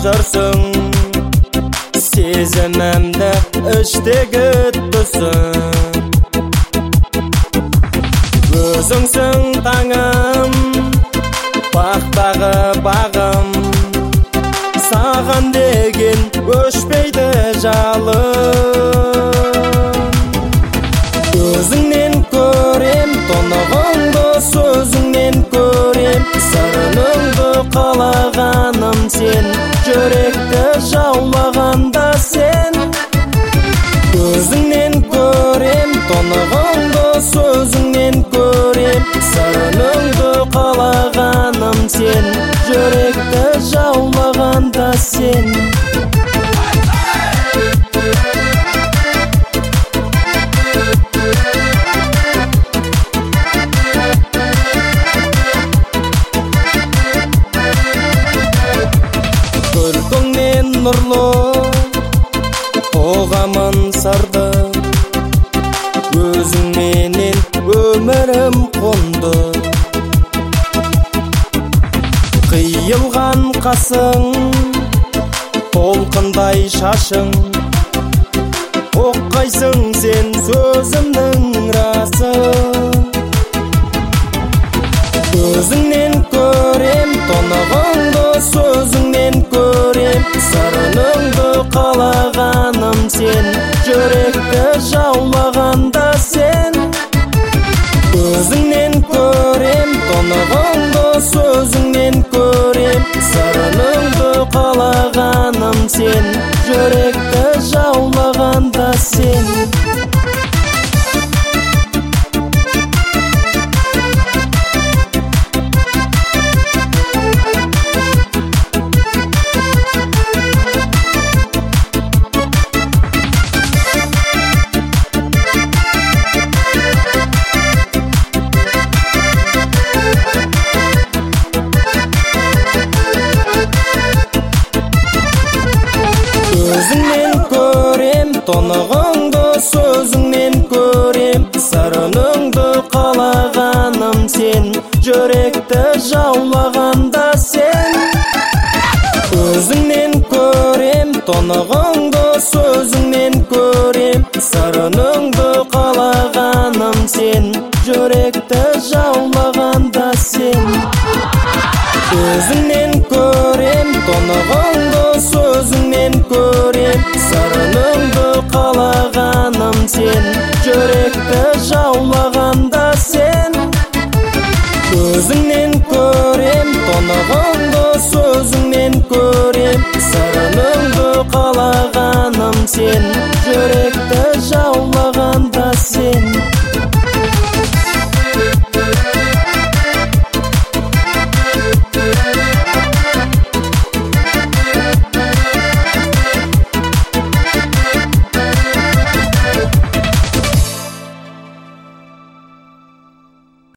жүрсің, сезімімді іштегі түсің. Өзіңсің таңым, бақтағы бағым, саған деген өшпейді жалым. Өзіңнен көрем тұнығыңды, сөзіңнен көрем сырыңды, қалағаным сен, жүректі жаулағанда сен. Өзіңнен көрем тұнығыңды, сөзіңнен көрем сырыңды, қалағаным сен, жүректі жаулағанда сен. Күлкіңнен нұрлы, қоғамын сарды, өзіңменен өмірім қонды. Қиылған қасың, толқындай шашың, оққайсың сен сөзімнің расы. Өзіңнен көрем тұнығыңды, сөзіңнен көрем сырыңды, қалағаным сен, жүректі жаулағанда сен. Өзіңнен көрем тұнығыңды, сөзіңнен көрем сырыңды, қалағаным сен, жүректі жаулағанда сен. Өзіңнен көрем тұнығыңды, сөзіңнен көрем сырыңды, қалағаным сен, жүректі жаулағанда сен. Өзіңнен көрем тұнығыңды, сөзіңнен көрем сырыңды, қалағаным сен, жүректі жаулағанда сен. Өзіңнен көрем тұнығыңды, сөзіңнен көрем